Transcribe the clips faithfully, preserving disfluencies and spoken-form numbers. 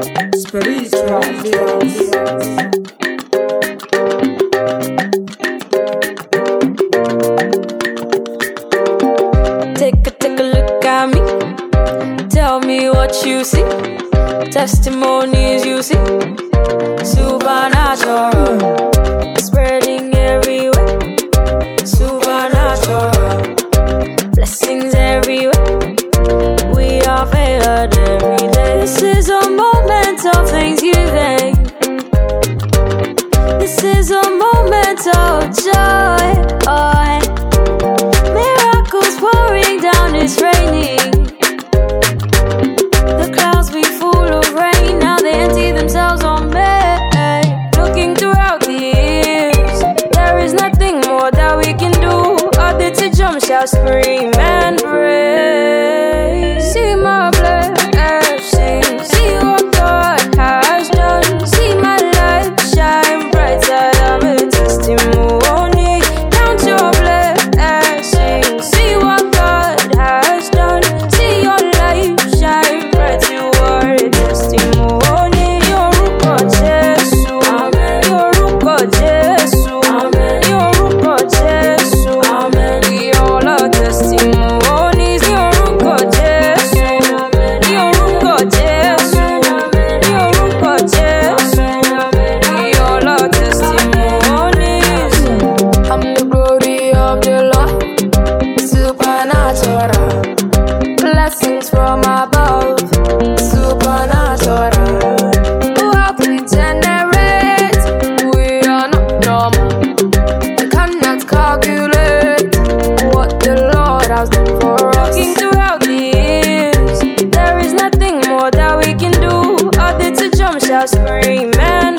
Spiritual beings. Take a, take a look at me. Tell me what you see. Testimonies you see. Supernatural. Spreading everywhere. Supernatural. Blessings everywhere. We are favored every day. This is a moment of thanksgiving. This is a moment of joy. Oh, miracles pouring down, it's raining. The clouds be full of rain, now they empty themselves on me. Looking throughout the years, there is nothing more that we can do other to jump, shout, scream and praise. See my blessings, see what God has done. See my light shine brighter, I'm a testimony. Count your blessings, see what God has done. See your light shine bright, you are a testimony. Yorùkọ Jésù, Yorùkọ Jésù, Yorùkọ Jésù. We all are testimonies. Yorùkọ Jésù, Yorùkọ Jésù, Yorùkọ Jésù. We all are testimonies. I'm the glory of the Lord, supernatural. Blessings from above, supernatural. How we generate, we are not normal. I cannot calculate what the Lord has done for us. Looking throughout the years, there is nothing more that we can do other to jump, shout, scream and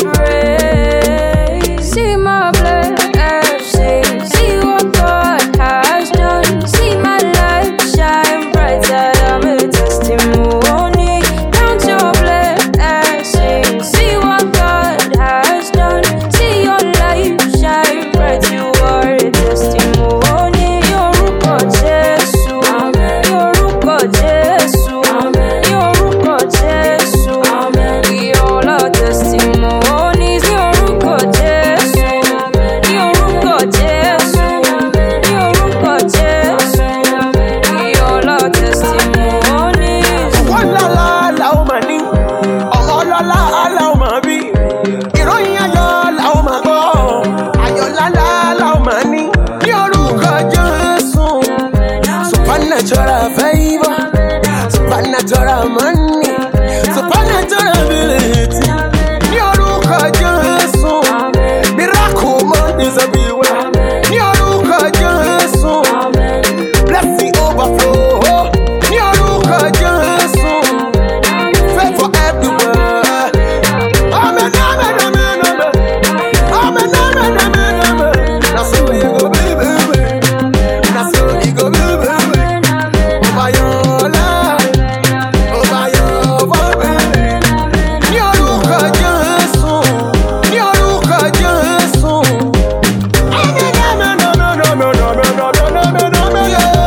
praise. See my blessings, see what God has done. See my light shine brighter, I'm a testimony. Count your blessings, see what God has done. See your light shine bright, you are a testimony. Yorùkọ Jésù, Yorùkọ Jésù, Yorùkọ Jésù. We all are testimonies. Yorùkọ Jésù, Yorùkọ Jésù, Yorùkọ Jésù. We all are testimonies. Ọlọ́lá la ó máa ní, ọlọ́lá la ó máa bí, ìròyìn ayọ̀ la ó máa gbọ́, ayọ̀ lálá la ó máa ní. Ní orúkọ Jésù, supernatural favour, supernatural money, supernatural ability. Ní orúkọ Jésù, miracle mondays everywhere. Ní orúkọ Jésù, blessing overflow. Ní orúkọ Jésù, favor everywhere. Amen, amen, amen, amen. Amen, amen, amen, amen. That's how we go, baby. That's how we go, baby. Over your life, over your family. Ní orúkọ Jésù, ní orúkọ Jésù. Amen, amen, amen, amen, amen, amen, amen, amen.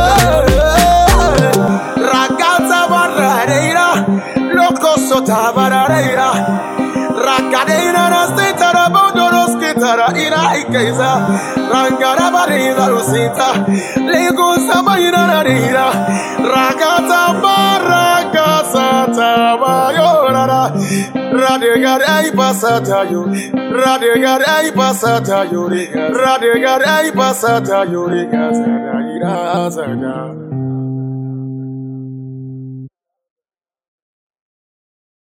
Yeah. Ragazza barradeira, loco sota barradeira. Ragadeira na stitara bodoros kitara ira ikeza. Rangara barida rusita, lego sabayira narira. Ragazza barragazza tabayora. Radegar ay pasata yo, radegar ay pasata yo, radegar ay pasata yo, ira zada.